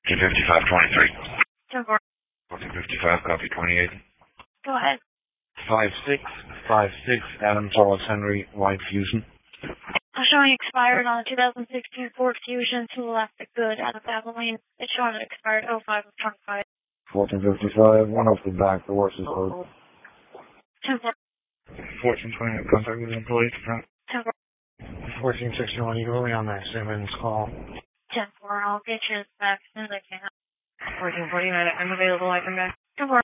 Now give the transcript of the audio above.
145523. 10-4. 1455, copy 28. Go ahead. 5656 Adams Wallace Henry White Fusion. I'm showing expired on the 2016 Ford Fusion to Elastic Good out of Abilene. It's showing it expired 05 of 25. 1455, one off the back, the horse is code. 10-4. 1420, contact with the employee to front. 10-4. 1461, you go on that Simmons call. 10-4. I'll get you back as soon as I can. 1449, I'm available. I can back. 10-4.